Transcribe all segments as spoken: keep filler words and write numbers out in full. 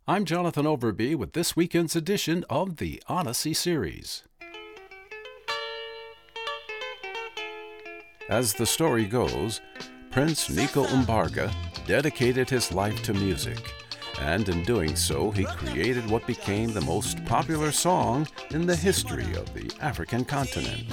I'm Jonathan Overby with this weekend's edition of the Odyssey series. As the story goes, Prince Nico Mbarga dedicated his life to music, and in doing so, he created what became the most popular song in the history of the African continent.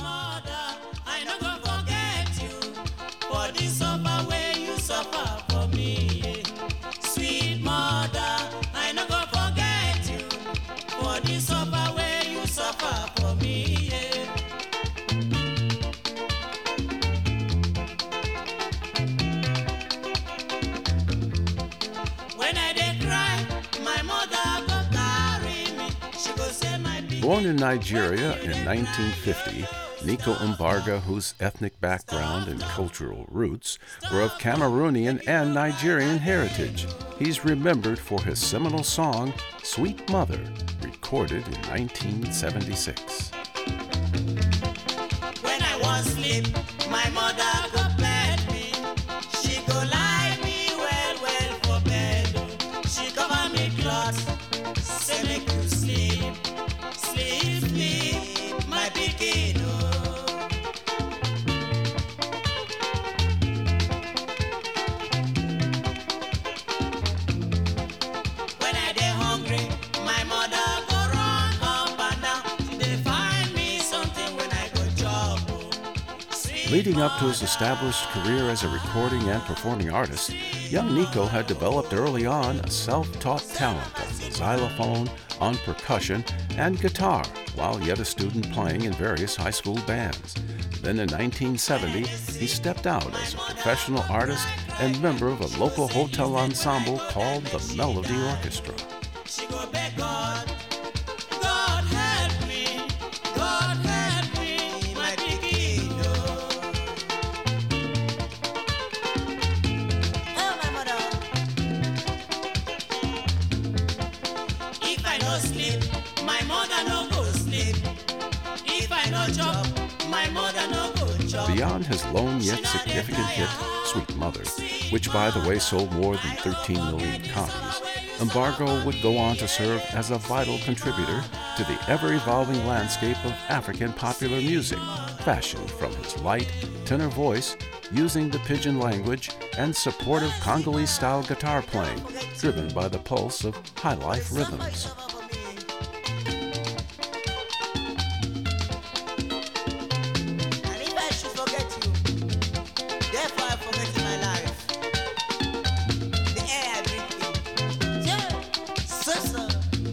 Born in Nigeria in nineteen fifty, Nico Mbarga, whose ethnic background and cultural roots were of Cameroonian and Nigerian heritage, he's remembered for his seminal song, Sweet Mother, recorded in nineteen seventy-six. When I was asleep, my mother go bed me. She go lie me well, well for bed. She cover me cloth, say make you sleep. Sleep, sleep, my pikin, oh. When I dey hungry, my mother go run up and down. They find me something when I go job, oh. Leading up to his established career as a recording and performing artist, young Nico had developed early on a self-taught talent on the xylophone, on percussion, and guitar, while yet a student playing in various high school bands. Then in nineteen seventy, he stepped out as a professional artist and member of a local hotel ensemble called the Melody Orchestra. She go beg God, God help me, God help me, my pikin, oh. Oh, my mother. If I no sleep, my mother no go sleep. If I no chop, my mother no go chop. Beyond his lone yet significant hit, Sweet Mother, which by the way sold more than thirteen million copies, Mbarga would go on to serve as a vital contributor to the ever-evolving landscape of African popular music, fashioned from his light, tenor voice, using the pidgin language, and supportive Congolese-style guitar playing, driven by the pulse of high-life rhythms. And if I should forget you, therefore I forget my life. The air I breathe in. Yeah, so so.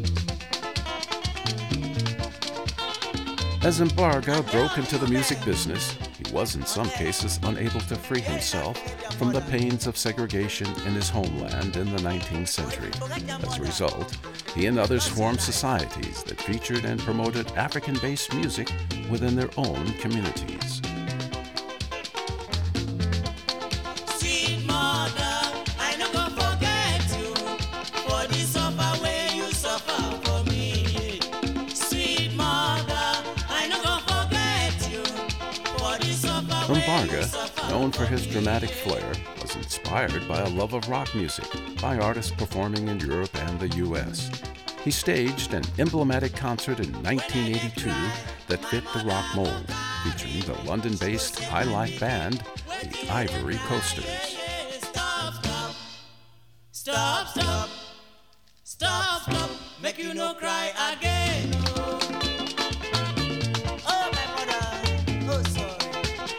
As Mbarga broke into the music business, he was in some cases unable to free himself from the pains of segregation in his homeland in the nineteenth century. As a result, he and others formed societies that featured and promoted African-based music within their own communities. Sweet mother, I no go forget you for the suffer way you suffer for me. Sweet mother, I no go forget you for the suffer way you Mbarga, suffer. known for his dramatic flair, was inspired by a love of rock music by artists performing in Europe and the U S. He staged an emblematic concert in nineteen eighty-two that fit the rock mold, featuring the London-based high life band, the Ivory Coasters. Stop, stop, stop, stop, stop, stop, make you no cry again. Oh, oh my mother, oh sorry.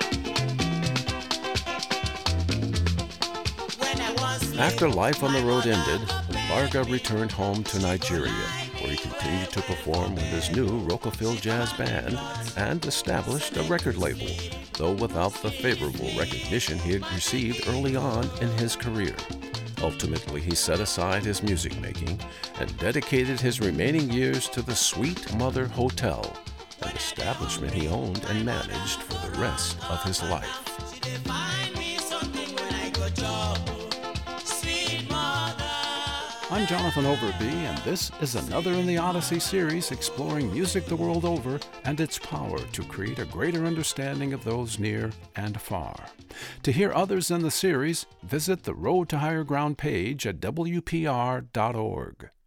When I was After life on the road ended, Mbarga returned home to Nigeria, where he continued to perform with his new Rockefeller Jazz Band and established a record label, though without the favorable recognition he had received early on in his career. Ultimately, he set aside his music making and dedicated his remaining years to the Sweet Mother Hotel, an establishment he owned and managed for the rest of his life. she dey find me something when I go job. Sweet mother. I'm Jonathan Overby, and this is another in the Odyssey series exploring music the world over and its power to create a greater understanding of those near and far. To hear others in the series, visit the Road to Higher Ground page at W P R dot org.